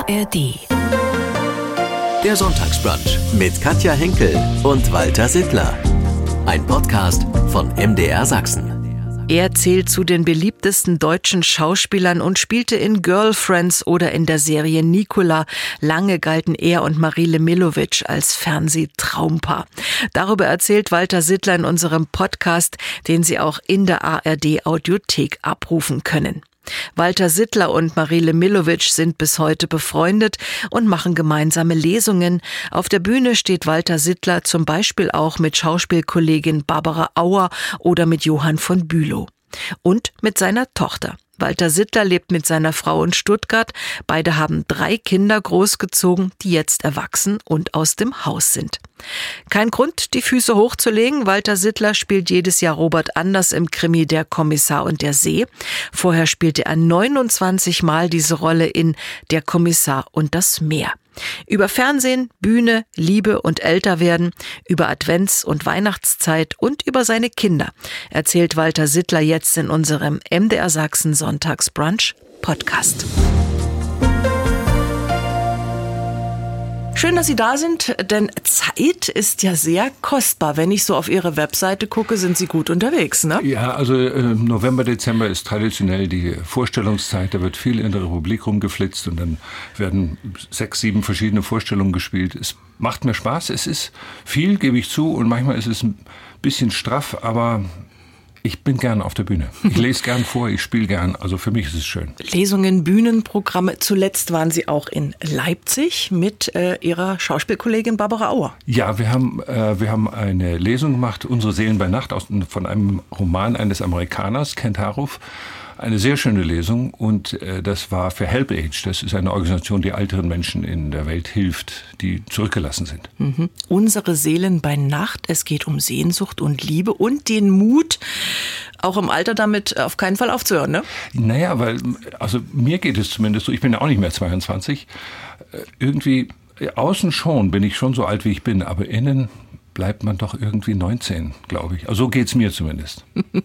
ARD. Der Sonntagsbrunch mit Katja Henkel und Walter Sittler. Ein Podcast von MDR Sachsen. Er zählt zu den beliebtesten deutschen Schauspielern und spielte in Girlfriends oder in der Serie Nicola. Lange galten er und Marile Milovic als Fernsehtraumpaar. Darüber erzählt Walter Sittler in unserem Podcast, den Sie auch in der ARD Audiothek abrufen können. Walter Sittler und Marile Milovic sind bis heute befreundet und machen gemeinsame Lesungen. Auf der Bühne steht Walter Sittler zum Beispiel auch mit Schauspielkollegin Barbara Auer oder mit Johann von Bülow. Und mit seiner Tochter. Walter Sittler lebt mit seiner Frau in Stuttgart. Beide haben 3 Kinder großgezogen, die jetzt erwachsen und aus dem Haus sind. Kein Grund, die Füße hochzulegen. Walter Sittler spielt jedes Jahr Robert Anders im Krimi Der Kommissar und der See. Vorher spielte er 29 Mal diese Rolle in Der Kommissar und das Meer. Über Fernsehen, Bühne, Liebe und Älterwerden, über Advents- und Weihnachtszeit und über seine Kinder erzählt Walter Sittler jetzt in unserem MDR Sachsen Sonntagsbrunch Podcast. Schön, dass Sie da sind, denn Zeit ist ja sehr kostbar. Wenn ich so auf Ihre Webseite gucke, sind Sie gut unterwegs, ne? Ja, also November, Dezember ist traditionell die Vorstellungszeit. Da wird viel in der Republik rumgeflitzt und dann werden 6, 7 verschiedene Vorstellungen gespielt. Es macht mir Spaß. Es ist viel, gebe ich zu, und manchmal ist es ein bisschen straff, aber ich bin gern auf der Bühne. Ich lese gern vor, ich spiele gern. Also für mich ist es schön. Lesungen, Bühnenprogramme. Zuletzt waren Sie auch in Leipzig mit Ihrer Schauspielkollegin Barbara Auer. Ja, wir haben eine Lesung gemacht, Unsere Seelen bei Nacht, von einem Roman eines Amerikaners, Kent Haruf. Eine sehr schöne Lesung, und das war für Help Age. Das ist eine Organisation, die älteren Menschen in der Welt hilft, die zurückgelassen sind. Mhm. Unsere Seelen bei Nacht. Es geht um Sehnsucht und Liebe und den Mut, auch im Alter damit auf keinen Fall aufzuhören, ne? Naja, also mir geht es zumindest so, ich bin ja auch nicht mehr 22, irgendwie außen schon bin ich schon so alt, wie ich bin, aber innen bleibt man doch irgendwie 19, glaube ich. Also so geht's mir zumindest.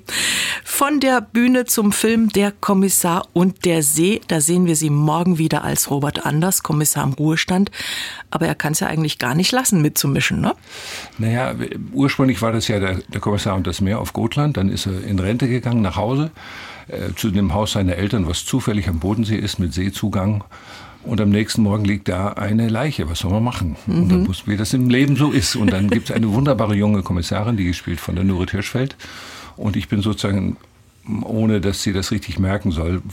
Von der Bühne zum Film Der Kommissar und der See. Da sehen wir Sie morgen wieder als Robert Anders, Kommissar im Ruhestand. Aber er kann es ja eigentlich gar nicht lassen, mitzumischen, ne? Naja, ursprünglich war das ja der Kommissar und das Meer auf Gotland. Dann ist er in Rente gegangen, nach Hause, zu dem Haus seiner Eltern, was zufällig am Bodensee ist, mit Seezugang. Und am nächsten Morgen liegt da eine Leiche. Was soll man machen? Und dann muss, wie das im Leben so ist. Und dann gibt es eine wunderbare junge Kommissarin, die gespielt von der Nurit Hirschfeld. Und ich bin sozusagen, ohne dass sie das richtig merken soll,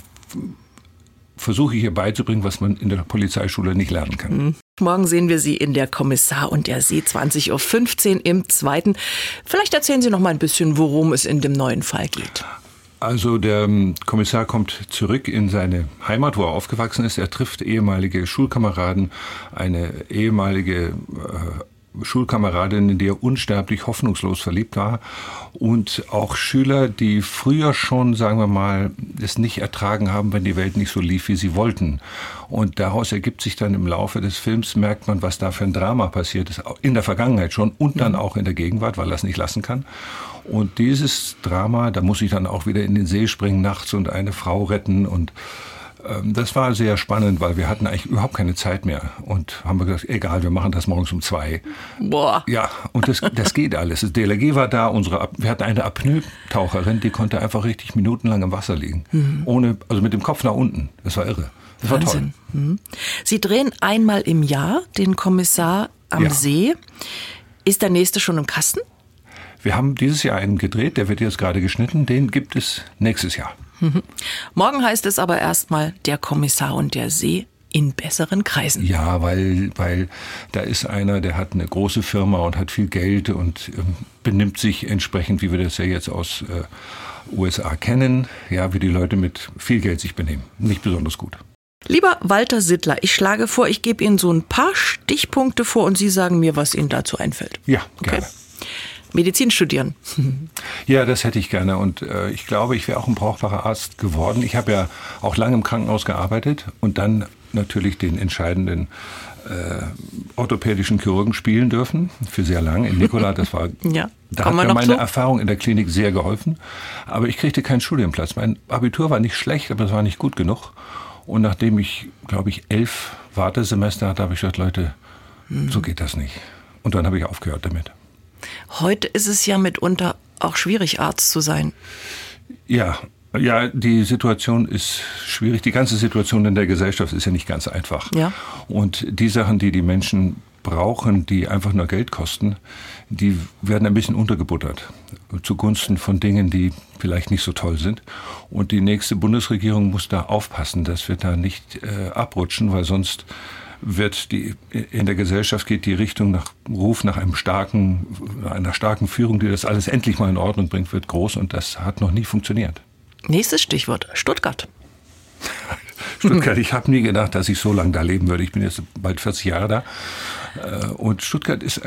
versuche ich ihr beizubringen, was man in der Polizeischule nicht lernen kann. Morgen sehen wir Sie in Der Kommissar und der See, 20.15 Uhr im Zweiten. Vielleicht erzählen Sie noch mal ein bisschen, worum es in dem neuen Fall geht. Also der Kommissar kommt zurück in seine Heimat, wo er aufgewachsen ist. Er trifft ehemalige Schulkameraden, eine ehemalige Schulkameradin, in die er unsterblich hoffnungslos verliebt war, und auch Schüler, die früher schon, sagen wir mal, es nicht ertragen haben, wenn die Welt nicht so lief, wie sie wollten. Und daraus ergibt sich dann im Laufe des Films, merkt man, was da für ein Drama passiert ist, in der Vergangenheit schon und dann auch in der Gegenwart, weil er es nicht lassen kann. Und dieses Drama, da muss ich dann auch wieder in den See springen nachts und eine Frau retten, und das war sehr spannend, weil wir hatten eigentlich überhaupt keine Zeit mehr und haben gesagt, egal, wir machen das morgens um 2. Boah. Ja, und das geht alles. Das DLRG war da, wir hatten eine Apnoe-Taucherin, die konnte einfach richtig minutenlang im Wasser liegen, also mit dem Kopf nach unten. Das war irre. Das war Wahnsinn. Toll. Mhm. Sie drehen einmal im Jahr den Kommissar am See. Ist der nächste schon im Kasten? Wir haben dieses Jahr einen gedreht, der wird jetzt gerade geschnitten, den gibt es nächstes Jahr. Morgen heißt es aber erstmal Der Kommissar und der See in besseren Kreisen. Ja, weil da ist einer, der hat eine große Firma und hat viel Geld und benimmt sich entsprechend, wie wir das ja jetzt aus USA kennen, ja, wie die Leute mit viel Geld sich benehmen. Nicht besonders gut. Lieber Walter Sittler, ich schlage vor, ich gebe Ihnen so ein paar Stichpunkte vor und Sie sagen mir, was Ihnen dazu einfällt. Ja, gerne. Okay. Medizin studieren. Ja, das hätte ich gerne, und ich glaube, ich wäre auch ein brauchbarer Arzt geworden. Ich habe ja auch lange im Krankenhaus gearbeitet und dann natürlich den entscheidenden orthopädischen Chirurgen spielen dürfen, für sehr lang. In Nicola, das war, ja, da hat mir meine Erfahrung in der Klinik sehr geholfen. Aber ich kriegte keinen Studienplatz. Mein Abitur war nicht schlecht, aber es war nicht gut genug. Und nachdem ich, glaube ich, 11 Wartesemester hatte, habe ich gesagt, Leute, so geht das nicht. Und dann habe ich aufgehört damit. Heute ist es ja mitunter auch schwierig, Arzt zu sein. Ja, die Situation ist schwierig. Die ganze Situation in der Gesellschaft ist ja nicht ganz einfach. Ja. Und die Sachen, die Menschen brauchen, die einfach nur Geld kosten, die werden ein bisschen untergebuttert zugunsten von Dingen, die vielleicht nicht so toll sind. Und die nächste Bundesregierung muss da aufpassen, dass wir da nicht abrutschen, weil sonst wird in der Gesellschaft geht die Richtung Ruf nach einer starken Führung, die das alles endlich mal in Ordnung bringt, wird groß, und das hat noch nie funktioniert. Nächstes Stichwort, Stuttgart. Stuttgart, ich habe nie gedacht, dass ich so lange da leben würde. Ich bin jetzt bald 40 Jahre da. Und Stuttgart ist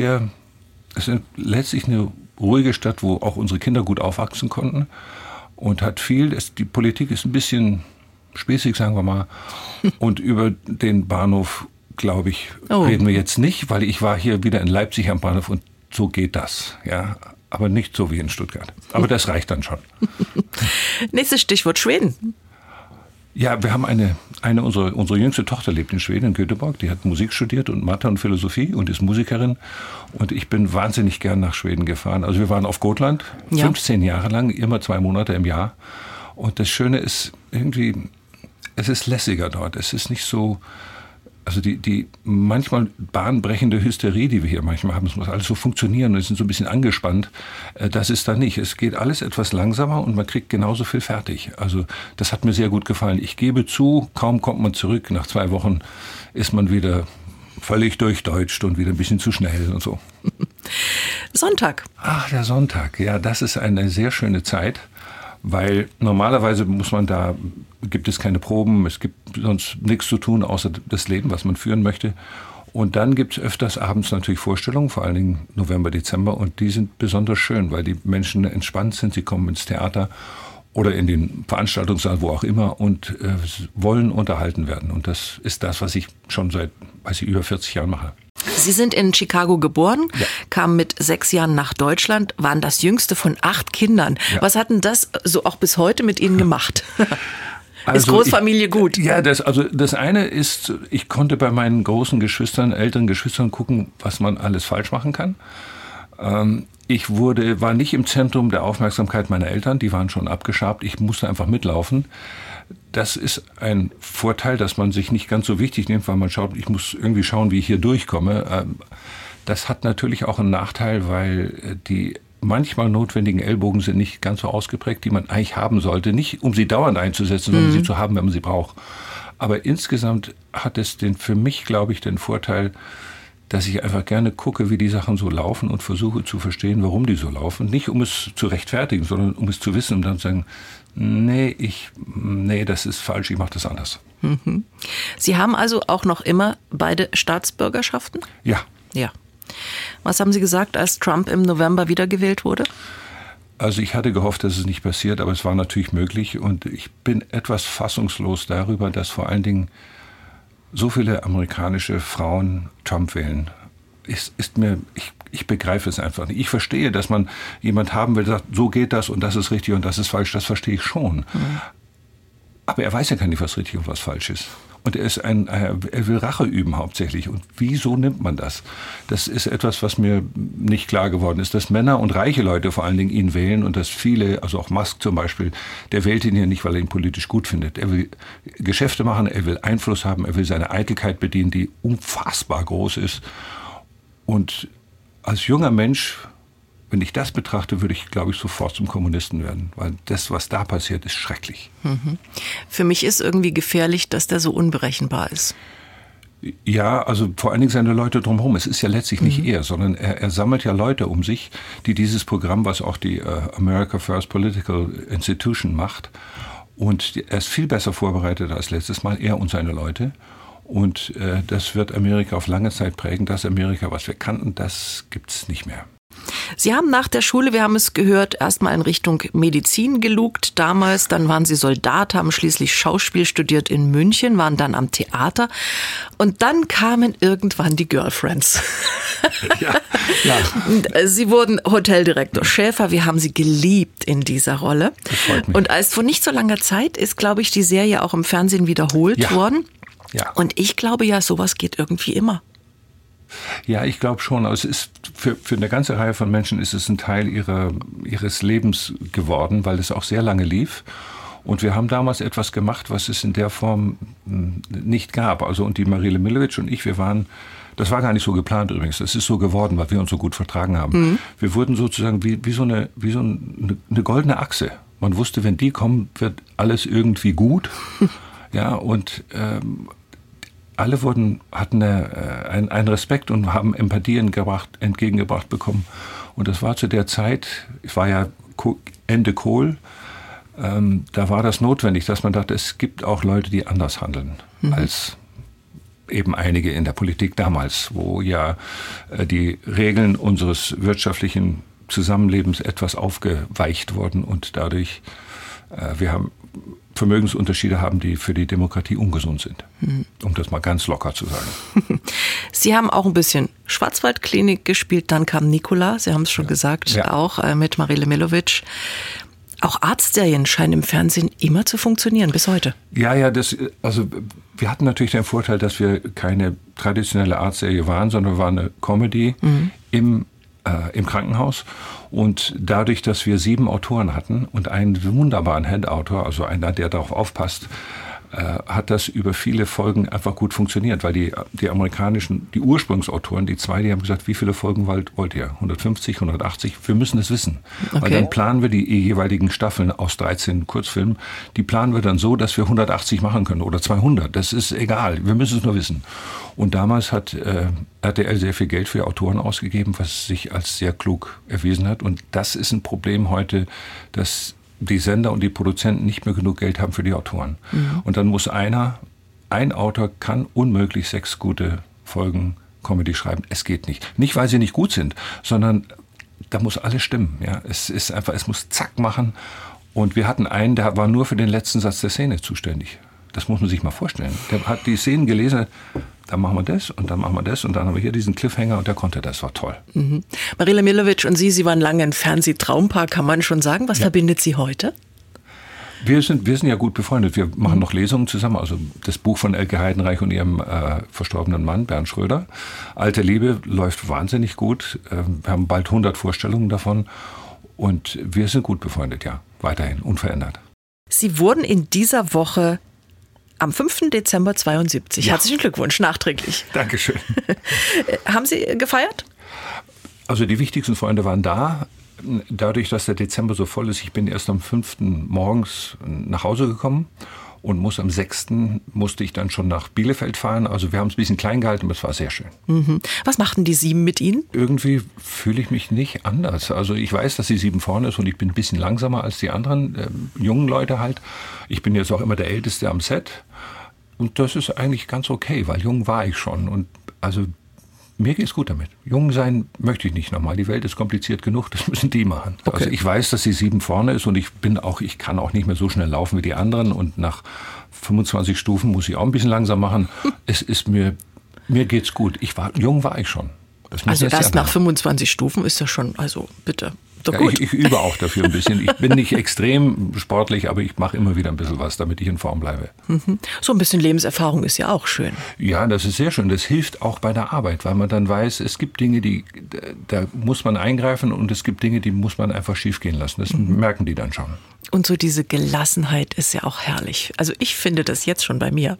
letztlich eine ruhige Stadt, wo auch unsere Kinder gut aufwachsen konnten. Und hat viel, die Politik ist ein bisschen spießig, sagen wir mal. Und über den Bahnhof, glaube ich, reden wir jetzt nicht, weil ich war hier wieder in Leipzig am Bahnhof und so geht das. Ja, aber nicht so wie in Stuttgart. Aber das reicht dann schon. Nächstes Stichwort, Schweden. Ja, wir haben unsere jüngste Tochter lebt in Schweden, in Göteborg. Die hat Musik studiert und Mathe und Philosophie und ist Musikerin. Und ich bin wahnsinnig gern nach Schweden gefahren. Also wir waren auf Gotland, 15 Jahre lang, immer 2 Monate im Jahr. Und das Schöne ist irgendwie, es ist lässiger dort. Es ist nicht so, also die manchmal bahnbrechende Hysterie, die wir hier manchmal haben, es muss alles so funktionieren und wir sind so ein bisschen angespannt, das ist da nicht. Es geht alles etwas langsamer und man kriegt genauso viel fertig. Also das hat mir sehr gut gefallen. Ich gebe zu, kaum kommt man zurück, nach 2 Wochen ist man wieder völlig durchdeutscht und wieder ein bisschen zu schnell und so. Sonntag. Ach, der Sonntag. Ja, das ist eine sehr schöne Zeit. Weil normalerweise gibt es keine Proben, es gibt sonst nichts zu tun, außer das Leben, was man führen möchte. Und dann gibt es öfters abends natürlich Vorstellungen, vor allen Dingen November, Dezember. Und die sind besonders schön, weil die Menschen entspannt sind. Sie kommen ins Theater oder in den Veranstaltungssaal, wo auch immer, und wollen unterhalten werden. Und das ist das, was ich schon seit, über 40 Jahren mache. Sie sind in Chicago geboren, kamen mit 6 Jahren nach Deutschland, waren das jüngste von 8 Kindern. Ja. Was hat denn das so auch bis heute mit Ihnen gemacht? Ist Großfamilie gut? Ja, das eine ist, ich konnte bei meinen älteren Geschwistern gucken, was man alles falsch machen kann. Ich war nicht im Zentrum der Aufmerksamkeit meiner Eltern, die waren schon abgeschabt, ich musste einfach mitlaufen. Das ist ein Vorteil, dass man sich nicht ganz so wichtig nimmt, weil man schaut, ich muss irgendwie schauen, wie ich hier durchkomme. Das hat natürlich auch einen Nachteil, weil die manchmal notwendigen Ellbogen sind nicht ganz so ausgeprägt, die man eigentlich haben sollte. Nicht, um sie dauernd einzusetzen, sondern sie zu haben, wenn man sie braucht. Aber insgesamt hat es für mich, glaube ich, den Vorteil, dass ich einfach gerne gucke, wie die Sachen so laufen und versuche zu verstehen, warum die so laufen. Nicht, um es zu rechtfertigen, sondern um es zu wissen und dann zu sagen, nee, das ist falsch, ich mache das anders. Mhm. Sie haben also auch noch immer beide Staatsbürgerschaften? Ja. Ja. Was haben Sie gesagt, als Trump im November wiedergewählt wurde? Also ich hatte gehofft, dass es nicht passiert, aber es war natürlich möglich. Und ich bin etwas fassungslos darüber, dass vor allen Dingen so viele amerikanische Frauen Trump wählen. Ich begreife es einfach nicht. Ich verstehe, dass man jemand haben will, der sagt, so geht das und das ist richtig und das ist falsch. Das verstehe ich schon. Mhm. Aber er weiß ja gar nicht, was richtig und was falsch ist. Und er will Rache üben hauptsächlich. Und wieso nimmt man das? Das ist etwas, was mir nicht klar geworden ist, dass Männer und reiche Leute vor allen Dingen ihn wählen und dass viele, also auch Musk zum Beispiel, der wählt ihn ja nicht, weil er ihn politisch gut findet. Er will Geschäfte machen, er will Einfluss haben, er will seine Eitelkeit bedienen, die unfassbar groß ist. Und als junger Mensch, wenn ich das betrachte, würde ich, glaube ich, sofort zum Kommunisten werden. Weil das, was da passiert, ist schrecklich. Mhm. Für mich ist irgendwie gefährlich, dass der so unberechenbar ist. Ja, also vor allen Dingen seine Leute drumherum. Es ist ja letztlich nicht er, sondern er sammelt ja Leute um sich, die dieses Programm, was auch die America First Political Institution macht. Und er ist viel besser vorbereitet als letztes Mal, er und seine Leute. Und das wird Amerika auf lange Zeit prägen. Das Amerika, was wir kannten, das gibt's nicht mehr. Sie haben nach der Schule, wir haben es gehört, erstmal in Richtung Medizin gelugt damals. Dann waren Sie Soldat, haben schließlich Schauspiel studiert in München, waren dann am Theater. Und dann kamen irgendwann die Girlfriends. Ja, ja. Sie wurden Hoteldirektor Schäfer. Wir haben Sie geliebt in dieser Rolle. Das freut mich. Und vor nicht so langer Zeit ist, glaube ich, die Serie auch im Fernsehen wiederholt worden. Ja. Und ich glaube ja, sowas geht irgendwie immer. Ja, ich glaube schon. Also es ist für eine ganze Reihe von Menschen ist es ein Teil ihres Lebens geworden, weil es auch sehr lange lief. Und wir haben damals etwas gemacht, was es in der Form nicht gab. Also und die Marile Milovic und ich, das war gar nicht so geplant übrigens. Das ist so geworden, weil wir uns so gut vertragen haben. Mhm. Wir wurden sozusagen wie so eine goldene Achse. Man wusste, wenn die kommen, wird alles irgendwie gut. Ja, und alle hatten einen Respekt und haben Empathie entgegengebracht bekommen. Und das war zu der Zeit, es war ja Ende Kohl, da war das notwendig, dass man dachte, es gibt auch Leute, die anders handeln als eben einige in der Politik damals, wo ja die Regeln unseres wirtschaftlichen Zusammenlebens etwas aufgeweicht wurden und dadurch wir haben Vermögensunterschiede haben, die für die Demokratie ungesund sind, um das mal ganz locker zu sagen. Sie haben auch ein bisschen Schwarzwaldklinik gespielt, dann kam Nikola, Sie haben es schon gesagt, auch mit Marile Milovic. Auch Arztserien scheinen im Fernsehen immer zu funktionieren, bis heute. Ja, also wir hatten natürlich den Vorteil, dass wir keine traditionelle Arztserie waren, sondern wir waren eine Comedy im Krankenhaus. Und dadurch, dass wir 7 Autoren hatten und einen wunderbaren Head-Autor, also einer, der darauf aufpasst, hat das über viele Folgen einfach gut funktioniert, weil die amerikanischen, die Ursprungsautoren, die haben gesagt, wie viele Folgen wollt ihr? 150, 180? Wir müssen es wissen. Okay. Weil dann planen wir die jeweiligen Staffeln aus 13 Kurzfilmen, die planen wir dann so, dass wir 180 machen können oder 200. Das ist egal, wir müssen es nur wissen. Und damals hat RTL sehr viel Geld für Autoren ausgegeben, was sich als sehr klug erwiesen hat. Und das ist ein Problem heute, dass die Sender und die Produzenten nicht mehr genug Geld haben für die Autoren. Mhm. Und dann muss ein Autor kann unmöglich 6 gute Folgen Comedy schreiben. Es geht nicht. Nicht, weil sie nicht gut sind, sondern da muss alles stimmen. Ja, es ist einfach, es muss zack machen. Und wir hatten einen, der war nur für den letzten Satz der Szene zuständig. Das muss man sich mal vorstellen. Der hat die Szenen gelesen, dann machen wir das und dann machen wir das und dann haben wir hier diesen Cliffhanger und der konnte das, war toll. Mhm. Marile Milovic und Sie waren lange ein Fernsehtraumpaar, kann man schon sagen. Was verbindet Sie heute? Wir sind ja gut befreundet. Wir machen noch Lesungen zusammen. Also das Buch von Elke Heidenreich und ihrem verstorbenen Mann, Bernd Schröder. Alte Liebe läuft wahnsinnig gut. Wir haben bald 100 Vorstellungen davon. Und wir sind gut befreundet, ja. Weiterhin, unverändert. Sie wurden in dieser Woche am 5. Dezember 72. Ja. Herzlichen Glückwunsch, nachträglich. Dankeschön. Haben Sie gefeiert? Also die wichtigsten Freunde waren da. Dadurch, dass der Dezember so voll ist, ich bin erst am 5. morgens nach Hause gekommen und am 6. musste ich dann schon nach Bielefeld fahren. Also wir haben es ein bisschen klein gehalten, aber es war sehr schön. Mhm. Was machten die 7 mit Ihnen? Irgendwie fühle ich mich nicht anders. Also ich weiß, dass die 7 vorne ist und ich bin ein bisschen langsamer als die anderen jungen Leute halt. Ich bin jetzt auch immer der Älteste am Set und das ist eigentlich ganz okay, weil jung war ich schon und also mir geht's gut damit. Jung sein möchte ich nicht nochmal. Die Welt ist kompliziert genug, das müssen die machen. Okay. Also ich weiß, dass die 7 vorne ist und ich kann auch nicht mehr so schnell laufen wie die anderen und nach 25 Stufen muss ich auch ein bisschen langsam machen. Es ist mir geht's gut. Jung war ich schon. Also erst nach 25 Stufen ist das schon, also bitte. Ja, ich übe auch dafür ein bisschen. Ich bin nicht extrem sportlich, aber ich mache immer wieder ein bisschen was, damit ich in Form bleibe. Mhm. So ein bisschen Lebenserfahrung ist ja auch schön. Ja, das ist sehr schön. Das hilft auch bei der Arbeit, weil man dann weiß, es gibt Dinge, da muss man eingreifen und es gibt Dinge, die muss man einfach schief gehen lassen. Das merken die dann schon. Und so diese Gelassenheit ist ja auch herrlich. Also ich finde das jetzt schon bei mir.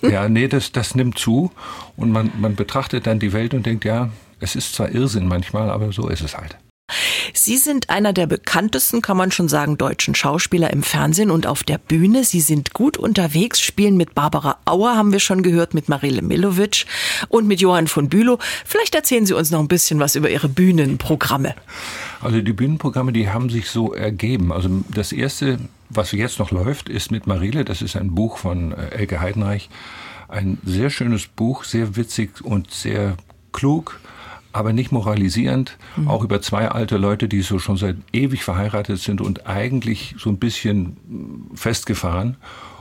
Das nimmt zu und man betrachtet dann die Welt und denkt, ja, es ist zwar Irrsinn manchmal, aber so ist es halt. Sie sind einer der bekanntesten, kann man schon sagen, deutschen Schauspieler im Fernsehen und auf der Bühne. Sie sind gut unterwegs, spielen mit Barbara Auer, haben wir schon gehört, mit Marile Milovic und mit Johann von Bülow. Vielleicht erzählen Sie uns noch ein bisschen was über Ihre Bühnenprogramme. Also die Bühnenprogramme, die haben sich so ergeben. Also das erste, was jetzt noch läuft, ist mit Marile. Das ist ein Buch von Elke Heidenreich. Ein sehr schönes Buch, sehr witzig und sehr klug. aber nicht moralisierend, auch über zwei alte Leute, die so schon seit ewig verheiratet sind und eigentlich so ein bisschen festgefahren.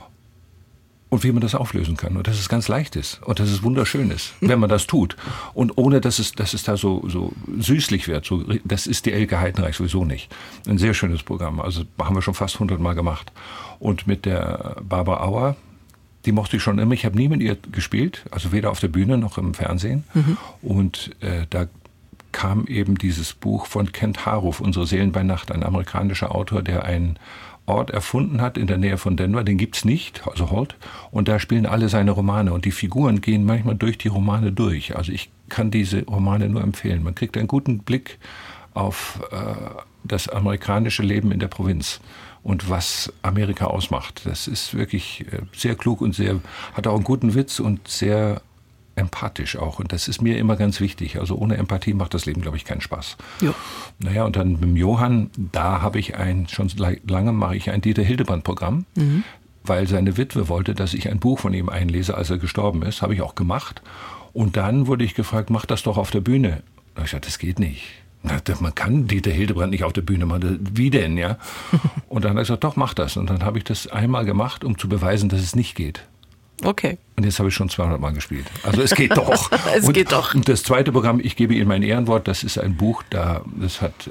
Und wie man das auflösen kann. Und dass es ganz leicht ist. Und dass es wunderschön ist, wenn man das tut. Und ohne, dass es da so süßlich wird. Das ist die Elke Heidenreich sowieso nicht. Ein sehr schönes Programm. Also haben wir schon fast 100 Mal gemacht. Und mit der Barbara Auer, die mochte ich schon immer. Ich habe nie mit ihr gespielt. Also weder auf der Bühne noch im Fernsehen. Und da kam eben dieses Buch von Kent Haruf, Unsere Seelen bei Nacht. Ein amerikanischer Autor, der einen Ort erfunden hat in der Nähe von Denver, den gibt's nicht, also Holt, und da spielen alle seine Romane und die Figuren gehen manchmal durch die Romane durch. Also ich kann diese Romane nur empfehlen. Man kriegt einen guten Blick auf das amerikanische Leben in der Provinz und was Amerika ausmacht. Das ist wirklich sehr klug und hat auch einen guten Witz und sehr empathisch auch. Und das ist mir immer ganz wichtig. Also ohne Empathie macht das Leben, glaube ich, keinen Spaß. Ja. Naja, und dann mit dem Johann, da habe ich schon lange mache ich ein Dieter Hildebrand-Programm, weil seine Witwe wollte, dass ich ein Buch von ihm einlese, als er gestorben ist. Habe ich auch gemacht. Und dann wurde ich gefragt, mach das doch auf der Bühne. Da habe ich gesagt, das geht nicht. Man kann Dieter Hildebrand nicht auf der Bühne machen. Wie denn, ja? Und dann habe ich gesagt, doch, mach das. Und dann habe ich das einmal gemacht, um zu beweisen, dass es nicht geht. Okay. Und jetzt habe ich schon 200 Mal gespielt. Also es geht doch. Geht doch. Und das zweite Programm, ich gebe Ihnen mein Ehrenwort, das ist ein Buch, das hat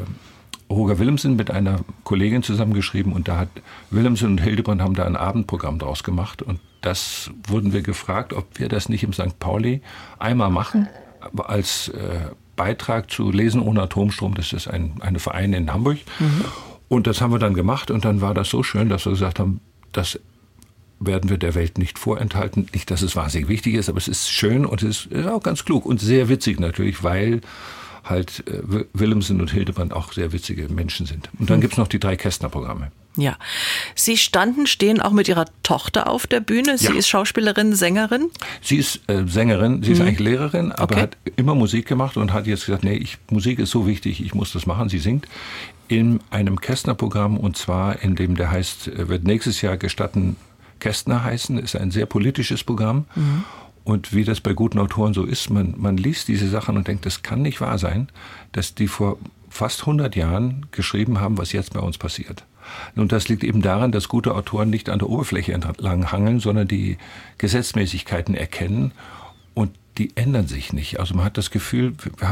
Roger Willemsen mit einer Kollegin zusammengeschrieben und da hat Willemsen und Hildebrand haben da ein Abendprogramm draus gemacht und das wurden wir gefragt, ob wir das nicht im St. Pauli einmal machen, als Beitrag zu Lesen ohne Atomstrom. Das ist eine Verein in Hamburg. Und das haben wir dann gemacht und dann war das so schön, dass wir gesagt haben, das werden wir der Welt nicht vorenthalten. Nicht, dass es wahnsinnig wichtig ist, aber es ist schön und es ist auch ganz klug und sehr witzig natürlich, weil halt Willemsen und Hildebrand auch sehr witzige Menschen sind. Und dann gibt's noch die 3 Kästner-Programme. Ja. Sie stehen auch mit Ihrer Tochter auf der Bühne. Sie ist Schauspielerin, Sängerin? Sie ist Sängerin, sie ist eigentlich Lehrerin, aber hat immer Musik gemacht und hat jetzt gesagt, nee, Musik ist so wichtig, ich muss das machen. Sie singt in einem Kästner-Programm und zwar in dem, der heißt, wird nächstes Jahr Gestatten Kästner heißen, ist ein sehr politisches Programm. Und wie das bei guten Autoren so ist, man liest diese Sachen und denkt, das kann nicht wahr sein, dass die vor fast 100 Jahren geschrieben haben, was jetzt bei uns passiert. Und das liegt eben daran, dass gute Autoren nicht an der Oberfläche entlang hangeln, sondern die Gesetzmäßigkeiten erkennen und die ändern sich nicht. Also man hat das Gefühl,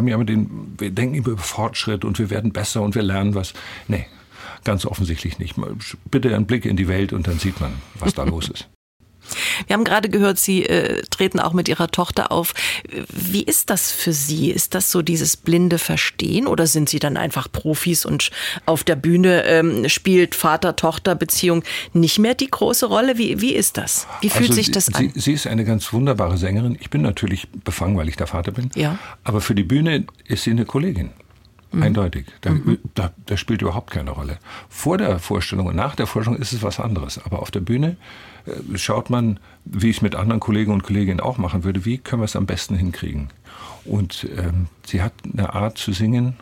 wir denken über Fortschritt und wir werden besser und wir lernen was. Nee. Ganz offensichtlich nicht. Bitte einen Blick in die Welt und dann sieht man, was da los ist. Wir haben gerade gehört, Sie treten auch mit Ihrer Tochter auf. Wie ist das für Sie? Ist das so dieses blinde Verstehen oder sind Sie dann einfach Profis und auf der Bühne spielt Vater-Tochter-Beziehung nicht mehr die große Rolle? Wie ist das? Wie fühlt sich das an? Sie ist eine ganz wunderbare Sängerin. Ich bin natürlich befangen, weil ich der Vater bin. Ja. Aber für die Bühne ist sie eine Kollegin. Eindeutig. Da spielt überhaupt keine Rolle. Vor der Vorstellung und nach der Vorstellung ist es was anderes. Aber auf der Bühne schaut man, wie ich es mit anderen Kollegen und Kolleginnen auch machen würde, wie können wir es am besten hinkriegen. Und sie hat eine Art zu singen,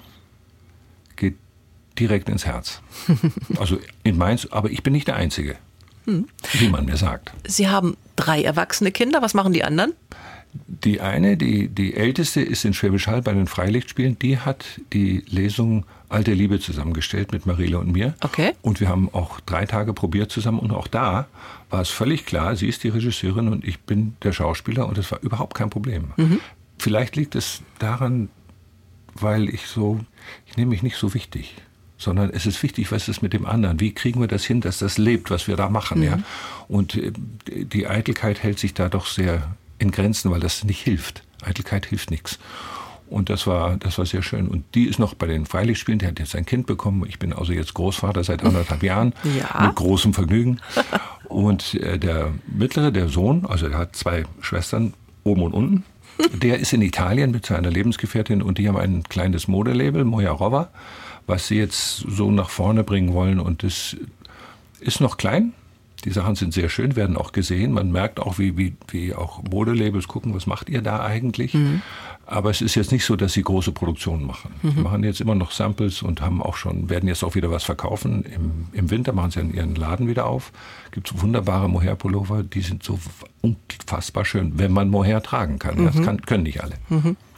geht direkt ins Herz. Also in meins, aber ich bin nicht der Einzige, wie man mir sagt. Sie haben 3 erwachsene Kinder. Was machen die anderen? Die eine, die älteste, ist in Schwäbisch Hall bei den Freilichtspielen. Die hat die Lesung Alte Liebe zusammengestellt mit Marile und mir. Okay. Und wir haben auch 3 Tage probiert zusammen. Und auch da war es völlig klar, sie ist die Regisseurin und ich bin der Schauspieler. Und es war überhaupt kein Problem. Vielleicht liegt es daran, weil ich nehme mich nicht so wichtig. Sondern es ist wichtig, was ist mit dem anderen. Wie kriegen wir das hin, dass das lebt, was wir da machen. Ja? Und die Eitelkeit hält sich da doch sehr in Grenzen, weil das nicht hilft. Eitelkeit hilft nichts. Und das war sehr schön. Und die ist noch bei den Freilichtspielen, die hat jetzt ein Kind bekommen. Ich bin also jetzt Großvater seit 1,5 Jahren. Ja. Mit großem Vergnügen. Und der Mittlere, der Sohn, also der hat 2 Schwestern, oben und unten. Der ist in Italien mit seiner Lebensgefährtin und die haben ein kleines Modelabel, Moja Rova, was sie jetzt so nach vorne bringen wollen. Und das ist noch klein. Die Sachen sind sehr schön, werden auch gesehen. Man merkt auch, wie auch Modelabels gucken, was macht ihr da eigentlich? Aber es ist jetzt nicht so, dass sie große Produktionen machen. Sie machen jetzt immer noch Samples und werden jetzt auch wieder was verkaufen. Im Winter machen sie ihren Laden wieder auf. Gibt es wunderbare Mohair-Pullover, die sind so unfassbar schön, wenn man Mohair tragen kann. Das können nicht alle.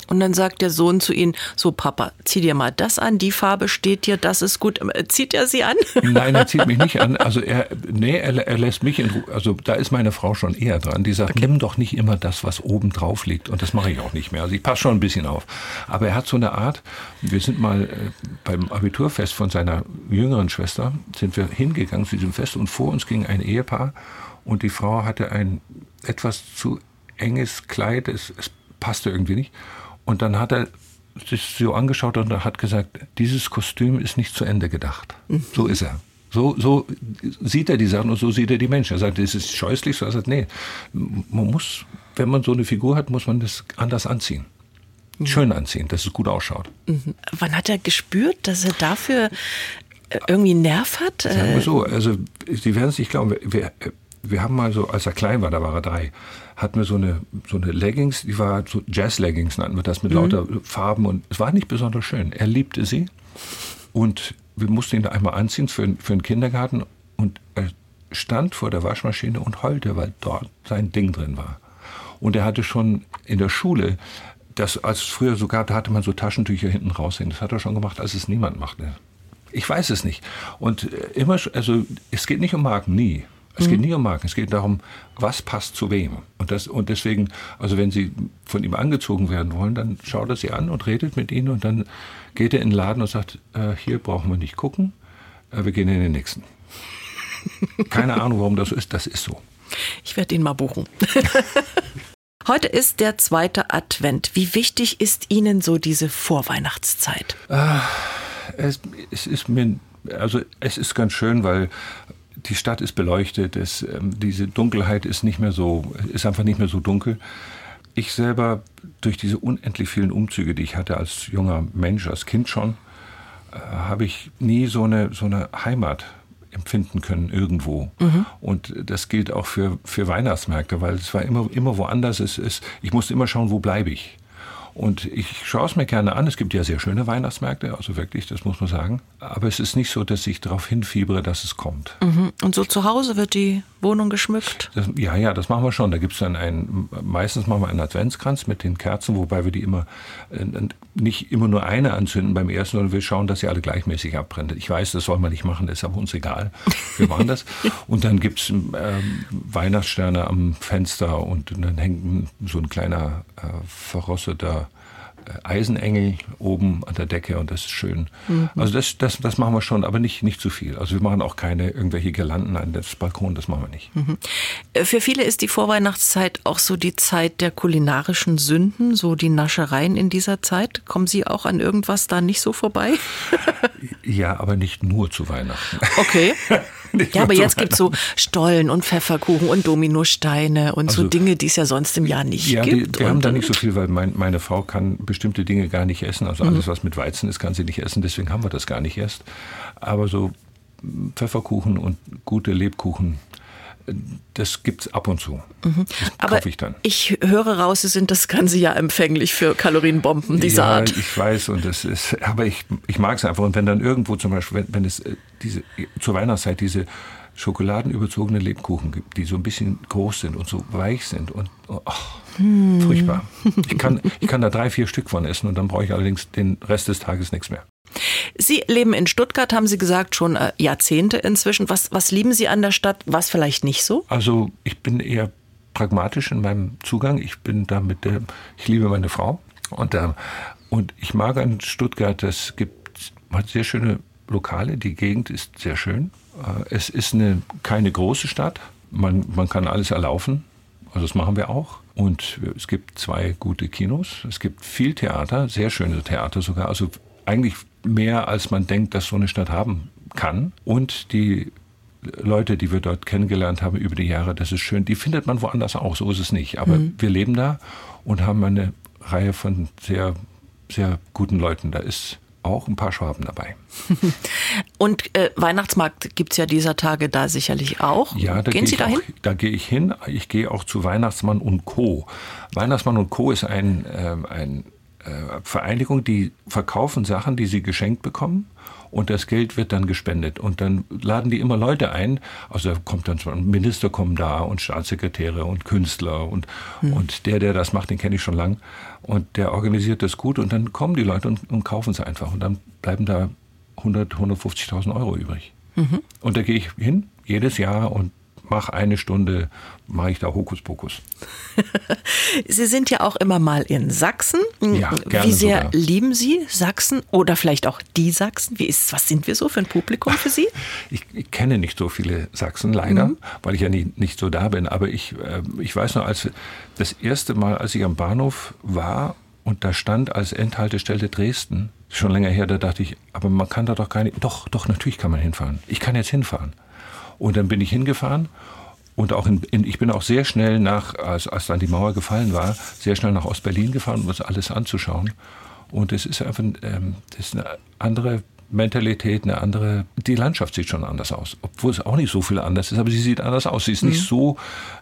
Und dann sagt der Sohn zu Ihnen, so Papa, zieh dir mal das an, die Farbe steht dir, das ist gut. Zieht er Sie an? Nein, er zieht mich nicht an. Also er lässt mich in Ruhe. Also da ist meine Frau schon eher dran. Die sagt, nimm doch nicht immer das, was oben drauf liegt. Und das mache ich auch nicht mehr. Also ich passe schon ein bisschen auf. Aber er hat so eine Art, wir sind mal beim Abiturfest von seiner jüngeren Schwester, sind wir hingegangen zu diesem Fest und vor uns ging ein Ehepaar und die Frau hatte ein etwas zu enges Kleid, es passte irgendwie nicht. Und dann hat er sich so angeschaut und hat gesagt, dieses Kostüm ist nicht zu Ende gedacht. So ist er. So sieht er die Sachen und so sieht er die Menschen. Er sagt, das ist scheußlich. So er sagt, nee, man muss, wenn man so eine Figur hat, muss man das anders anziehen. Schön anziehen, dass es gut ausschaut. Wann hat er gespürt, dass er dafür irgendwie Nerv hat? Sagen wir so, also Sie werden es nicht glauben, wir haben mal so, als er klein war, da war er 3, hatten wir so eine Leggings, die war so Jazz-Leggings, nannten wir das, mit lauter Farben und es war nicht besonders schön. Er liebte sie und wir mussten ihn da einmal anziehen für einen Kindergarten und er stand vor der Waschmaschine und heulte, weil dort sein Ding drin war. Und er hatte schon in der Schule, als es früher so gab, da hatte man so Taschentücher hinten raushängen. Das hat er schon gemacht, als es niemand machte. Ich weiß es nicht. Und immer, also es geht nicht um Marken, nie. Es geht nie um Marken, es geht darum, was passt zu wem. Und deswegen, also wenn Sie von ihm angezogen werden wollen, dann schaut er Sie an und redet mit Ihnen und dann geht er in den Laden und sagt, hier brauchen wir nicht gucken, wir gehen in den nächsten. Keine Ahnung, warum das so ist, das ist so. Ich werde ihn mal buchen. Heute ist der 2. Advent. Wie wichtig ist Ihnen so diese Vorweihnachtszeit? Es ist ganz schön, weil die Stadt ist beleuchtet, diese Dunkelheit ist einfach nicht mehr so dunkel. Ich selber, durch diese unendlich vielen Umzüge, die ich hatte als junger Mensch, als Kind schon, habe ich nie so eine Heimat empfinden können irgendwo. Und das gilt auch für Weihnachtsmärkte, weil es war immer woanders. Ich musste immer schauen, wo bleibe ich. Und ich schaue es mir gerne an. Es gibt ja sehr schöne Weihnachtsmärkte, also wirklich, das muss man sagen. Aber es ist nicht so, dass ich darauf hinfiebere, dass es kommt. Und so zu Hause wird die Wohnung geschmückt? Ja, das machen wir schon. Da gibt es dann meistens machen wir einen Adventskranz mit den Kerzen, wobei wir die nicht immer nur eine anzünden beim ersten, sondern wir schauen, dass sie alle gleichmäßig abbrennen. Ich weiß, das soll man nicht machen, das ist aber uns egal. Wir machen das. Und dann gibt es Weihnachtssterne am Fenster und dann hängt so ein kleiner verrosteter Eisenengel oben an der Decke und das ist schön. Also das machen wir schon, aber nicht zu viel. Also wir machen auch keine irgendwelche Girlanden an das Balkon, das machen wir nicht. Für viele ist die Vorweihnachtszeit auch so die Zeit der kulinarischen Sünden, so die Naschereien in dieser Zeit. Kommen Sie auch an irgendwas da nicht so vorbei? Ja, aber nicht nur zu Weihnachten. Okay. Ja, aber jetzt gibt es so Stollen und Pfefferkuchen und Dominosteine und so Dinge, die es ja sonst im Jahr nicht gibt. Wir haben da nicht so viel, weil meine Frau kann bestimmte Dinge gar nicht essen. Also alles, was mit Weizen ist, kann sie nicht essen. Deswegen haben wir das gar nicht erst. Aber so Pfefferkuchen und gute Lebkuchen, das gibt's ab und zu. Das kaufe ich dann. Ich höre raus, Sie sind das ganze Jahr empfänglich für Kalorienbomben dieser Art. Ja, ich weiß aber ich mag es einfach. Und wenn dann irgendwo zum Beispiel, wenn es zur Weihnachtszeit diese schokoladenüberzogene Lebkuchen gibt, die so ein bisschen groß sind und so weich sind und furchtbar. Ich kann da 3-4 Stück von essen und dann brauche ich allerdings den Rest des Tages nichts mehr. Sie leben in Stuttgart, haben Sie gesagt, schon Jahrzehnte inzwischen. Was lieben Sie an der Stadt, was vielleicht nicht so? Also ich bin eher pragmatisch in meinem Zugang. Ich liebe meine Frau und ich mag an Stuttgart, man hat sehr schöne Lokale, die Gegend ist sehr schön. Es ist keine große Stadt, man kann alles erlaufen, also das machen wir auch. Und es gibt 2 gute Kinos, es gibt viel Theater, sehr schöne Theater sogar, also eigentlich mehr, als man denkt, dass so eine Stadt haben kann. Und die Leute, die wir dort kennengelernt haben über die Jahre, das ist schön, die findet man woanders auch, so ist es nicht. Aber wir leben da und haben eine Reihe von sehr, sehr guten Leuten. Da ist auch ein paar Schwaben dabei. Und Weihnachtsmarkt gibt es ja dieser Tage da sicherlich auch. Ja, Gehen Sie dahin? Da gehe ich hin. Ich gehe auch zu Weihnachtsmann und Co. Weihnachtsmann und Co. ist ein Vereinigung, die verkaufen Sachen, die sie geschenkt bekommen. Und das Geld wird dann gespendet. Und dann laden die immer Leute ein. Also da kommt dann Minister kommen da und Staatssekretäre und Künstler. Und der das macht, den kenne ich schon lang. Und der organisiert das gut. Und dann kommen die Leute und kaufen es einfach. Und dann bleiben da 150.000 Euro übrig. Und da gehe ich hin, jedes Jahr, und mache eine Stunde, mache ich da Hokuspokus. Sie sind ja auch immer mal in Sachsen. Ja, gerne. Wie sehr sogar. lieben Sie Sachsen oder vielleicht auch die Sachsen? Was sind wir so für ein Publikum für Sie? Ich kenne nicht so viele Sachsen, leider, weil ich ja nicht so da bin. Aber ich weiß noch, das erste Mal, als ich am Bahnhof war und da stand als Endhaltestelle Dresden, schon länger her, da dachte ich, aber man kann da doch gar nicht, doch, natürlich kann man hinfahren. Ich kann jetzt hinfahren. Und dann bin ich hingefahren und auch ich bin auch sehr schnell als dann die Mauer gefallen war, sehr schnell nach Ostberlin gefahren, um das alles anzuschauen. Und es ist einfach das ist eine andere Mentalität, die Landschaft sieht schon anders aus. Obwohl es auch nicht so viel anders ist, aber sie sieht anders aus. Sie ist nicht so